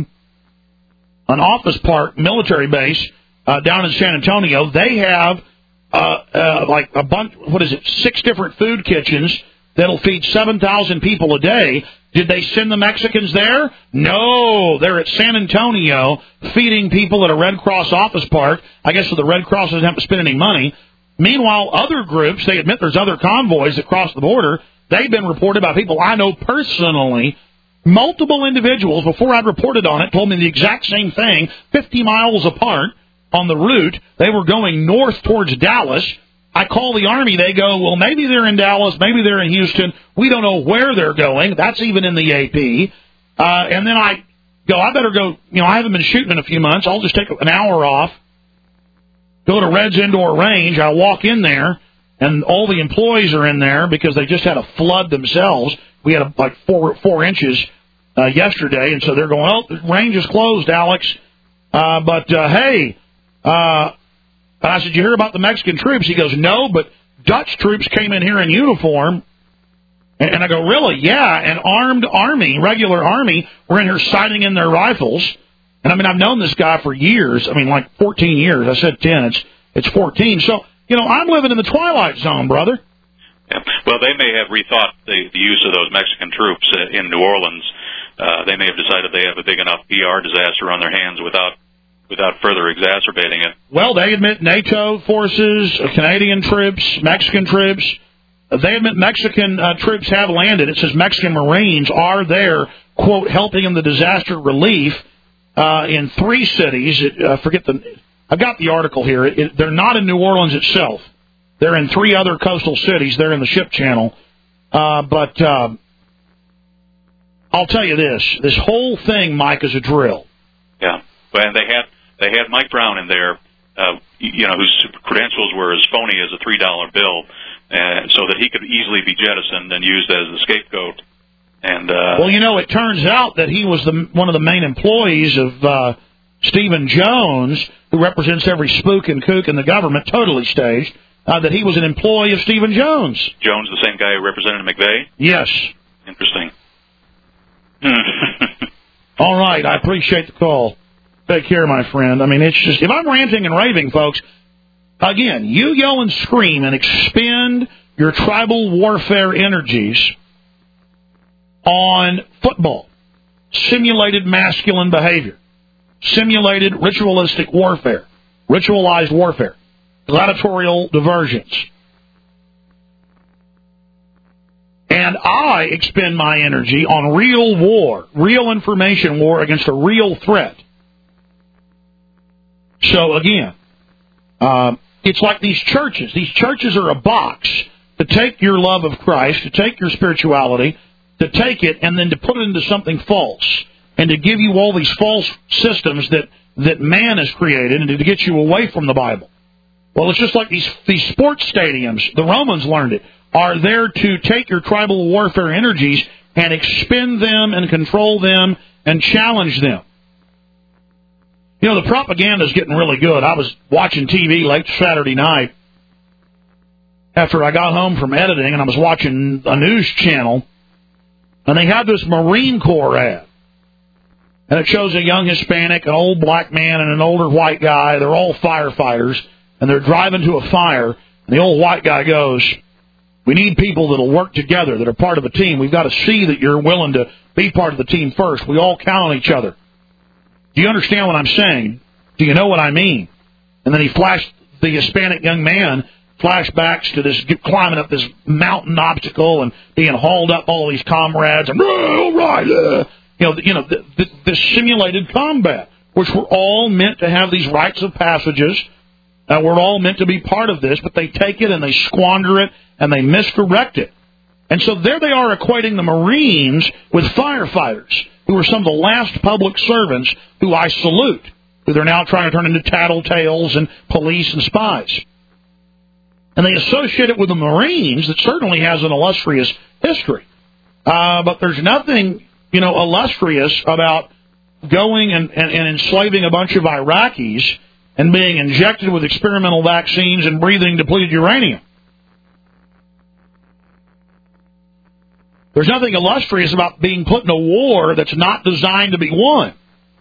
an office park military base uh, down in San Antonio. They have uh, uh, like a bunch, what is it, six different food kitchens that'll feed seven thousand people a day. Did they send the Mexicans there? No, they're at San Antonio feeding people at a Red Cross office park. I guess so the Red Cross doesn't have to spend any money. Meanwhile, other groups, they admit there's other convoys that cross the border. They've been reported by people I know personally. Multiple individuals, before I'd reported on it, told me the exact same thing, fifty miles apart on the route. They were going north towards Dallas. I call the Army. They go, well, maybe they're in Dallas, maybe they're in Houston. We don't know where they're going. That's even in the A P. Uh, and then I go, I better go, you know, I haven't been shooting in a few months. I'll just take an hour off, go to Red's Indoor Range. I walk in there, and all the employees are in there because they just had a flood themselves. We had a, like four four inches uh, yesterday, and so they're going, oh, the range is closed, Alex. Uh, but, uh, hey, uh, and I said, you hear about the Mexican troops? He goes, no, but Dutch troops came in here in uniform. And, and I go, really? Yeah, an armed army, regular army, were in here sighting in their rifles. And, I mean, I've known this guy for years. I mean, like fourteen years. I said ten. It's it's fourteen. So, you know, I'm living in the Twilight Zone, brother.
Yeah. Well, they may have rethought the, the use of those Mexican troops in New Orleans. Uh, they may have decided they have a big enough P R disaster on their hands without without further exacerbating it.
Well, they admit NATO forces, Canadian troops, Mexican troops. They admit Mexican uh, troops have landed. It says Mexican Marines are there, quote, helping in the disaster relief uh, in three cities. It, uh, forget the. I've got the article here. It, it, they're not in New Orleans itself. They're in three other coastal cities. They're in the ship channel. Uh, but uh, I'll tell you this: this whole thing, Mike, is a drill.
Yeah, and they had they had Mike Brown in there, uh, you know, whose credentials were as phony as a three dollar bill, and so that he could easily be jettisoned and used as the scapegoat. And uh,
well, you know, it turns out that he was the one of the main employees of uh, Stephen Jones, who represents every spook and kook in the government, totally staged. Uh, that he was an employee of Stephen Jones.
Jones, the same guy who represented McVeigh?
Yes.
Interesting.
All right, I appreciate the call. Take care, my friend. I mean, it's just, if I'm ranting and raving, folks, again, you yell and scream and expend your tribal warfare energies on football, simulated masculine behavior, simulated ritualistic warfare, ritualized warfare, gladiatorial diversions. And I expend my energy on real war, real information war against a real threat. So again, uh, it's like these churches. These churches are a box to take your love of Christ, to take your spirituality, to take it and then to put it into something false, and to give you all these false systems that, that man has created and to get you away from the Bible. Well, it's just like these these sports stadiums, the Romans learned it, are there to take your tribal warfare energies and expend them and control them and challenge them. You know, the propaganda is getting really good. I was watching T V late Saturday night after I got home from editing, and I was watching a news channel, and they had this Marine Corps ad. And it shows a young Hispanic, an old black man, and an older white guy. They're all firefighters. And they're driving to a fire, and the old white guy goes, we need people that will work together, that are part of a team. We've got to see that you're willing to be part of the team first. We all count on each other. Do you understand what I'm saying? Do you know what I mean? And then he flashed, the Hispanic young man flashbacks to this climbing up this mountain obstacle and being hauled up all these comrades. And, all right, uh, you know, you know, the, the, the simulated combat, which we're all meant to have these rites of passages. Uh, we're all meant to be part of this, but they take it and they squander it and they misdirect it. And so there they are equating the Marines with firefighters, who are some of the last public servants who I salute, who they're now trying to turn into tattletales and police and spies. And they associate it with the Marines that certainly has an illustrious history. Uh, but there's nothing, you know, illustrious about going and, and, and enslaving a bunch of Iraqis and being injected with experimental vaccines and breathing depleted uranium. There's nothing illustrious about being put in a war that's not designed to be won.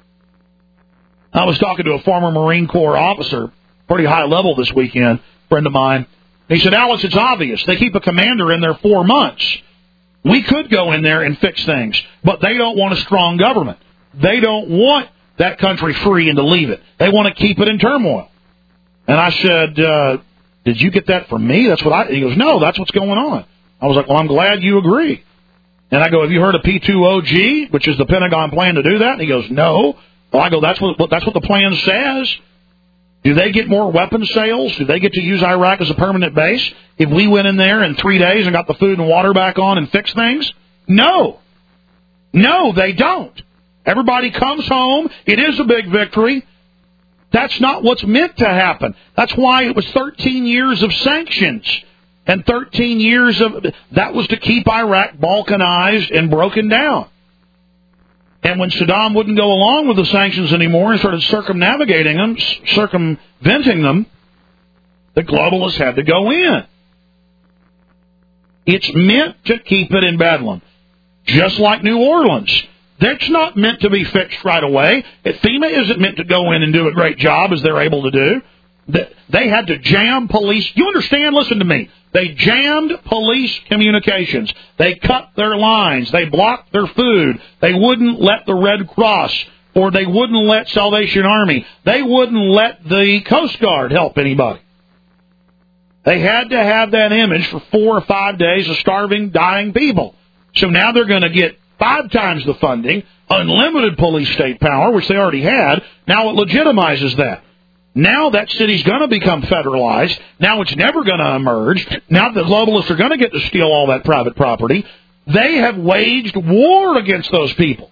I was talking to a former Marine Corps officer, pretty high level this weekend, a friend of mine. He said, Alex, it's obvious. They keep a commander in there four months. We could go in there and fix things, but they don't want a strong government. They don't want that country free and to leave it. They want to keep it in turmoil. And I said, uh, did you get that from me? That's what I, he goes, no, that's what's going on. I was like, well, I'm glad you agree. And I go, have you heard of P two O G, which is the Pentagon plan to do that? And he goes, no. Well, I go, that's what, that's what the plan says. Do they get more weapon sales? Do they get to use Iraq as a permanent base if we went in there in three days and got the food and water back on and fixed things? No. No, they don't. Everybody comes home. It is a big victory. That's not what's meant to happen. That's why it was thirteen years of sanctions and thirteen years of... That was to keep Iraq balkanized and broken down. And when Saddam wouldn't go along with the sanctions anymore and started circumnavigating them, circumventing them, the globalists had to go in. It's meant to keep it in bedlam. Just like New Orleans. That's not meant to be fixed right away. FEMA isn't meant to go in and do a great job as they're able to do. They had to jam police. You understand? Listen to me. They jammed police communications. They cut their lines. They blocked their food. They wouldn't let the Red Cross or they wouldn't let Salvation Army. They wouldn't let the Coast Guard help anybody. They had to have that image for four or five days of starving, dying people. So now they're going to get five times the funding, unlimited police state power, which they already had. Now it legitimizes that. Now that city's going to become federalized. Now it's never going to emerge. Now the globalists are going to get to steal all that private property. They have waged war against those people.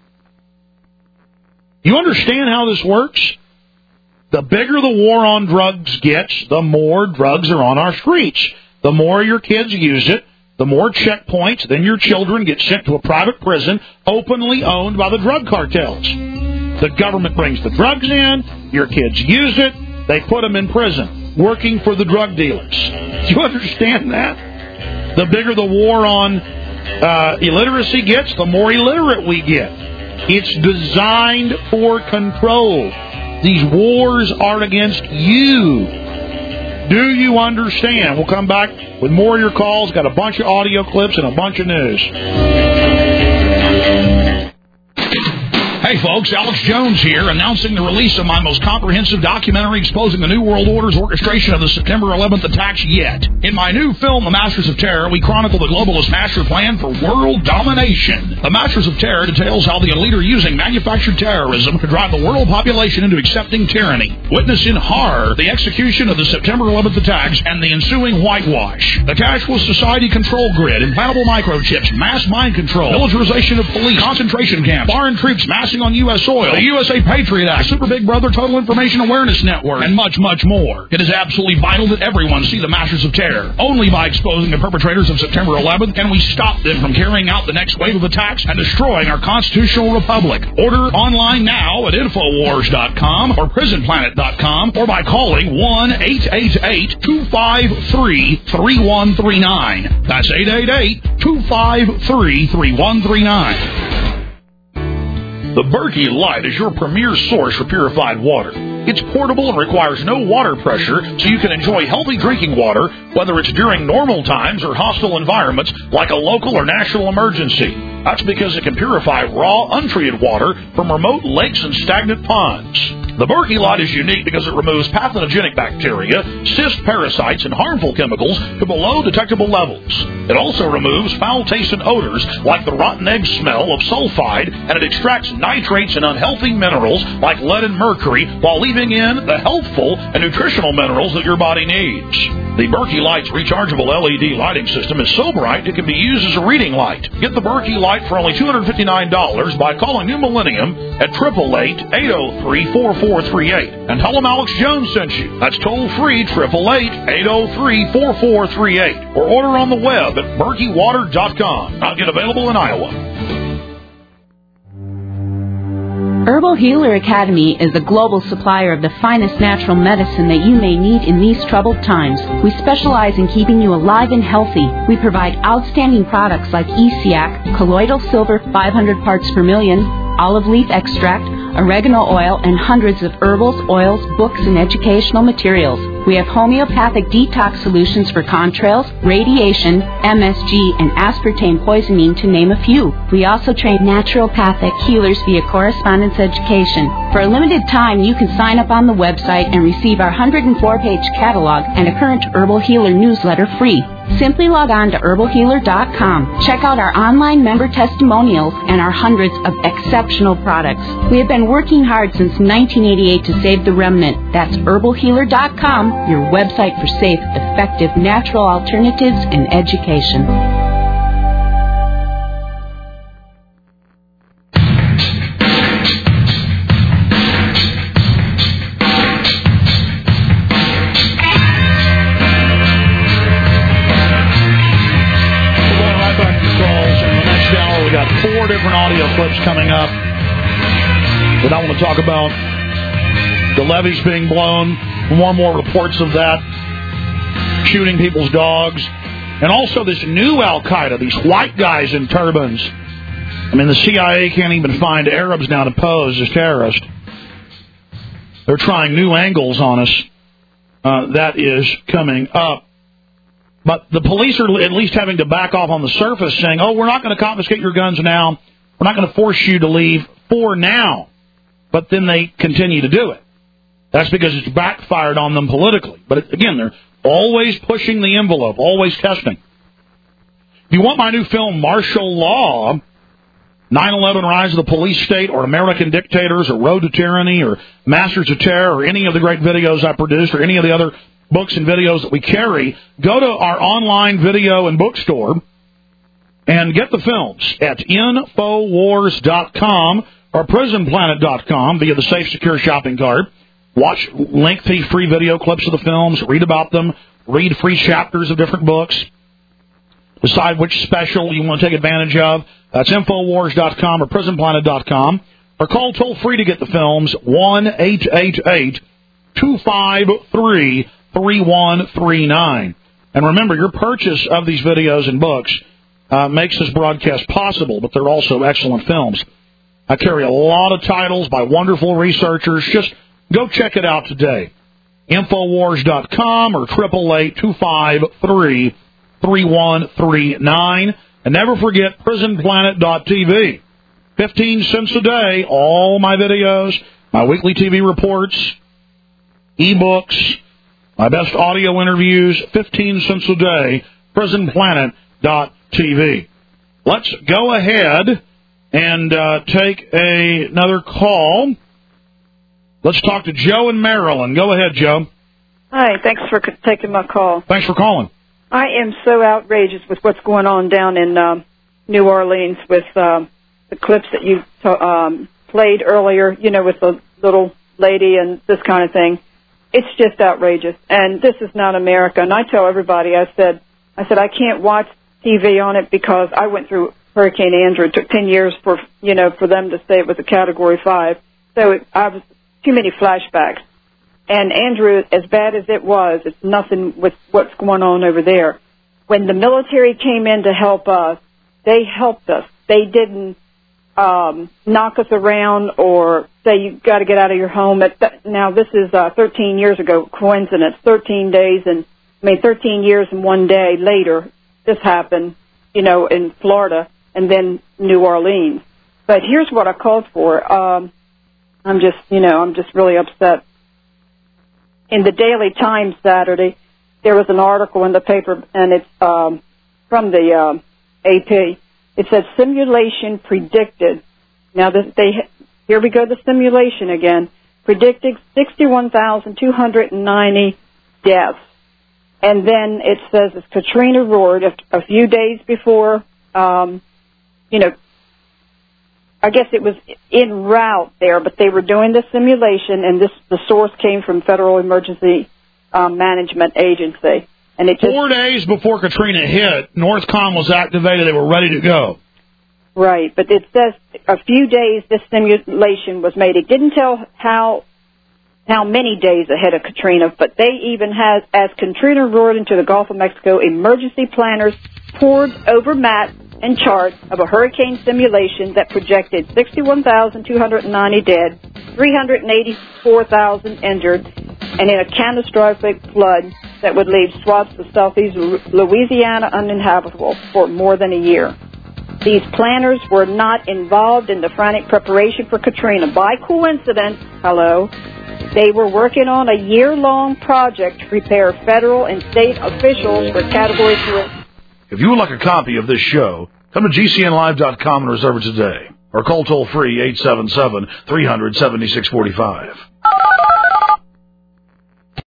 You understand how this works? The bigger the war on drugs gets, the more drugs are on our streets. The more your kids use it, the more checkpoints, then your children get sent to a private prison openly owned by the drug cartels. The government brings the drugs in, your kids use it, they put them in prison, working for the drug dealers. Do you understand that? The bigger the war on uh, illiteracy gets, the more illiterate we get. It's designed for control. These wars are against you. Do you understand? We'll come back with more of your calls. Got a bunch of audio clips and a bunch of news. Hey folks, Alex Jones here, announcing the release of my most comprehensive documentary exposing the New World Order's orchestration of the September eleventh attacks yet. In my new film, The Masters of Terror, we chronicle the globalist master plan for world domination. The Masters of Terror details how the elite are using manufactured terrorism to drive the world population into accepting tyranny. Witness in horror the execution of the September eleventh attacks and the ensuing whitewash. The cashless society control grid, implantable microchips, mass mind control, militarization of police, concentration camps, foreign troops massing on U S soil, the U S A Patriot Act, Super Big Brother Total Information Awareness Network, and much, much more. It is absolutely vital that everyone see the Masters of Terror. Only by exposing the perpetrators of September eleventh can we stop them from carrying out the next wave of attacks and destroying our constitutional republic. Order online now at Infowars dot com or Prison Planet dot com or by calling one eight eight eight, two five three, three one three nine. That's eight eight eight, two five three, three one three nine. The Berkey Light is your premier source for purified water. It's portable and requires no water pressure, so you can enjoy healthy drinking water, whether it's during normal times or hostile environments like a local or national emergency. That's because it can purify raw, untreated water from remote lakes and stagnant ponds. The Berkey Light is unique because it removes pathogenic bacteria, cyst parasites, and harmful chemicals to below detectable levels. It also removes foul-tasting odors like the rotten egg smell of sulfide, and it extracts nitrates and unhealthy minerals like lead and mercury while leaving in the healthful and nutritional minerals that your body needs. The Berkey Light's rechargeable L E D lighting system is so bright it can be used as a reading light. Get the Berkey Light for only two hundred fifty-nine dollars by calling New Millennium at eight eight eight, eight oh three, four four three eight. And tell them Alex Jones sent you. That's toll free, eight eight eight, eight oh three, four four three eight. Or order on the web at berkey water dot com. Not yet available in Iowa.
Herbal Healer Academy is a global supplier of the finest natural medicine that you may need in these troubled times. We specialize in keeping you alive and healthy. We provide outstanding products like E C A C, colloidal silver five hundred parts per million, olive leaf extract, oregano oil, and hundreds of herbals, oils, books, and educational materials. We have homeopathic detox solutions for contrails, radiation, M S G, and aspartame poisoning, to name a few. We also train naturopathic healers via correspondence education. For a limited time, you can sign up on the website and receive our one hundred four page catalog and a current Herbal Healer newsletter free. Simply log on to herbal healer dot com. Check out our online member testimonials and our hundreds of exceptional products. We have been working hard since nineteen eighty-eight to save the remnant. That's herbal healer dot com, your website for safe, effective, natural alternatives and education.
Different audio clips coming up that I want to talk about. The levees being blown, more and more reports of that, shooting people's dogs, and also this new Al-Qaeda, these white guys in turbans. I mean, the C I A can't even find Arabs now to pose as terrorists. They're trying new angles on us. Uh, that is coming up. But the police are at least having to back off on the surface, saying, oh, we're not going to confiscate your guns now. We're not going to force you to leave for now. but then they continue to do it. That's because it's backfired on them politically. But again, they're always pushing the envelope, always testing. If you want my new film, Martial Law, nine eleven Rise of the Police State, or American Dictators, or Road to Tyranny, or Masters of Terror, or any of the great videos I produced, or any of the other books and videos that we carry, go to our online video and bookstore and get the films at Infowars dot com or Prison Planet dot com via the Safe Secure Shopping Cart. Watch lengthy free video clips of the films, read about them, read free chapters of different books, decide which special you want to take advantage of. That's Infowars dot com or Prison Planet dot com. Or call toll-free to get the films, one eight eight eight, two five three, three one three nine. And remember, your purchase of these videos and books uh, makes this broadcast possible, but they're also excellent films. I carry a lot of titles by wonderful researchers. Just go check it out today. Infowars dot com or eight eight eight, two five three, three one three nine. And never forget Prison Planet dot T V. fifteen cents a day, all my videos, my weekly T V reports, e-books, my best audio interviews, fifteen cents a day, Prison Planet dot T V. Let's go ahead and uh, take a, another call. Let's talk to Joe in Maryland. Go ahead, Joe.
Hi, thanks for c- taking my call.
Thanks for calling.
I am so outrageous with what's going on down in um, New Orleans with um, the clips that you t- um, played earlier, you know, with the little lady and this kind of thing. It's just outrageous. And this is not America. And I tell everybody, I said, I said, I can't watch T V on it because I went through Hurricane Andrew. It took ten years for, you know, for them to say it was a Category five. So it, I was too many flashbacks. And Andrew, as bad as it was, it's nothing with what's going on over there. When the military came in to help us, they helped us. They didn't um, knock us around or say you got to get out of your home. At th- now, this is uh, thirteen years ago, coincidence, thirteen days, and I mean thirteen years and one day later, this happened, you know, in Florida and then New Orleans. But here's what I called for. Um, I'm just, you know, I'm just really upset. In the Daily Times Saturday, there was an article in the paper, and it's um, from the um, A P. It said simulation predicted. Now, this, they here we go, the simulation again, predicted sixty-one thousand two hundred ninety deaths. And then it says it's Katrina roared a, a few days before, um, you know, I guess it was en route there, but they were doing the simulation, and this the source came from Federal Emergency um, Management Agency. And it just,
Four days before Katrina hit, NORTHCOM was activated. They were ready to go.
Right, but it says a few days this simulation was made. It didn't tell how how many days ahead of Katrina, but they even had, as Katrina roared into the Gulf of Mexico, emergency planners poured over maps and charts of a hurricane simulation that projected sixty-one thousand two hundred ninety dead, three hundred eighty-four thousand injured, and in a catastrophic flood that would leave swaths of southeast Louisiana uninhabitable for more than a year. These planners were not involved in the frantic preparation for Katrina. By coincidence, hello, they were working on a year-long project to prepare federal and state officials for Category three.
If you would like a copy of this show, come to G C N live dot com and reserve it today. Or call toll-free eight seven seven, three hundred, seventy-six forty-five.